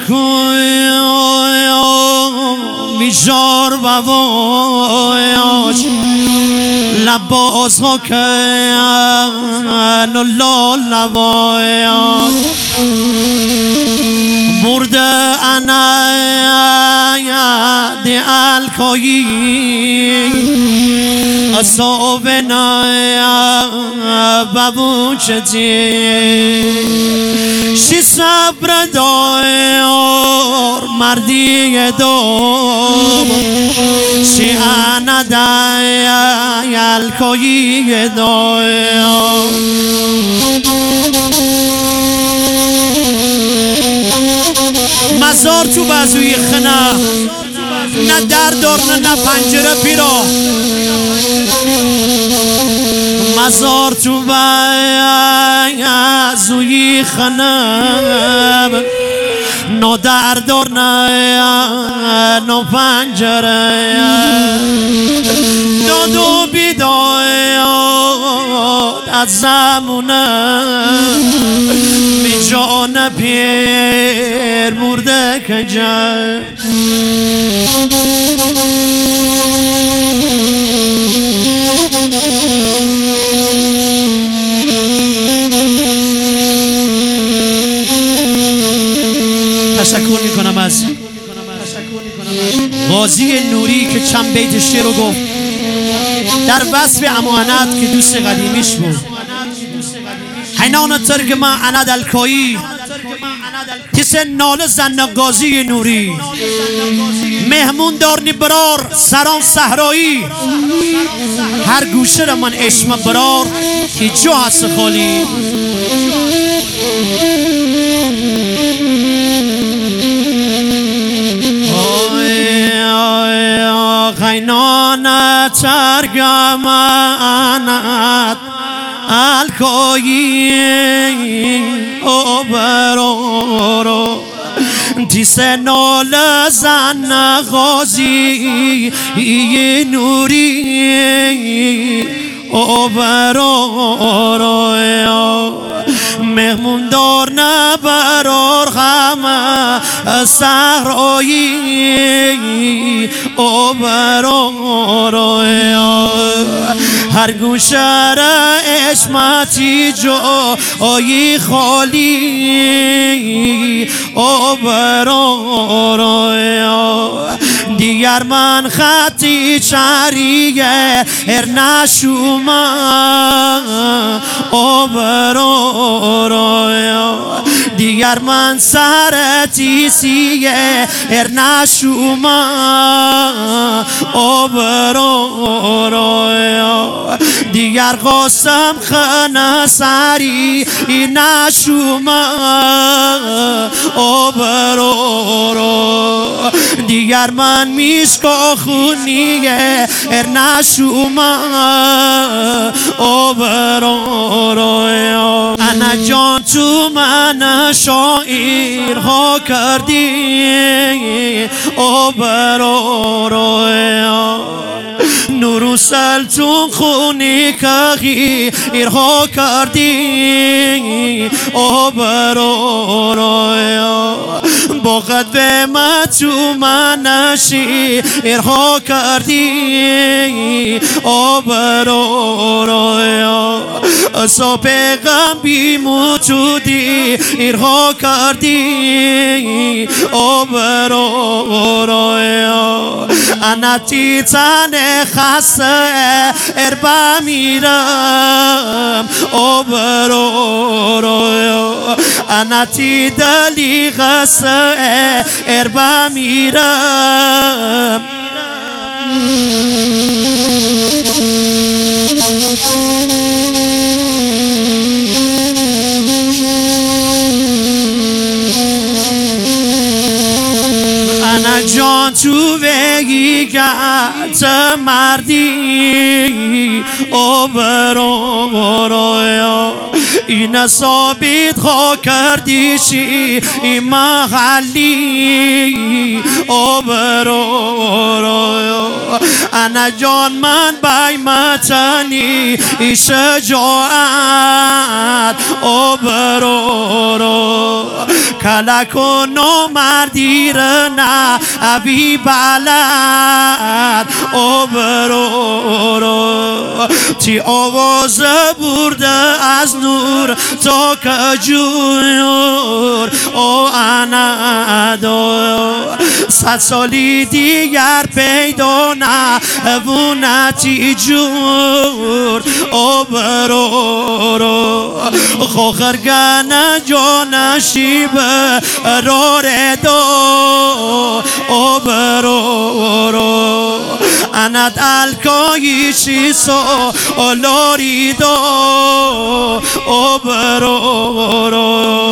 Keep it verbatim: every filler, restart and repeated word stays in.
میشار بوایاش لباس ها کن و لال لبایاش مرده انا دی الکایی اصابنا ببوچتی شی صبر دار مردی دار شی انا دی الکایی دار مزار تو بازوی خنا نه در دار نه نه پنجره پیرا مزار تو بازوی خنا نه در دار نه نه پنجره دادو بیداد از زمونه می جان پیر مرده که جای تشکر میکنم از قاضی نوری که چند بیت شعر رو گفت در وصف امانت که دوست قدیمیش بود. حینان ترگمه اند الکایی کس نال زن قاضی نوری مهمون دارنی برار سران صحرایی هر گوشه را من اشم برار ای جو هست خالی حینان ترگمه اند الکایی او برارو دیس نال زن غازی نوری او برارو مهمون دار نبرار غم صحرایی او برارو هر گوشه را اشمتی جایی خالی او برارو دیگر من خطی چریه ار نشوما او برارو دیگر من سرتی سیه ار نشوما او برارو دیگر قاسم خانه سری نشوما او برارو دیگر من میشکا خونیه ار نشوما او برارو انا جان تو من شاعر ها کردی او برارو نورو سلطون خونی که ایرها کردی او برارو با قدر ما تو منشی ایرها کردی او برارو اصا پیغم بی موجودی ایرها کردی او برارو انا تیتن خسته ار بمیرم او برارو انا تی دلی خسته ار بمیرم انا جان تو بگی گت مردی او برارو این ثابت خو کردیشی این محلی او برو انا جان من بای متنی ای شجاعت او برو کلک و نو مردیرنا ابی بلد او برو تی آواز برده از نور تا کجور او انا دو صد سالی دیگر پیدا نه بونتی جور او برو خوخرگن جان شیب رور دو او برو اند الکایشی سو لوری دو او برو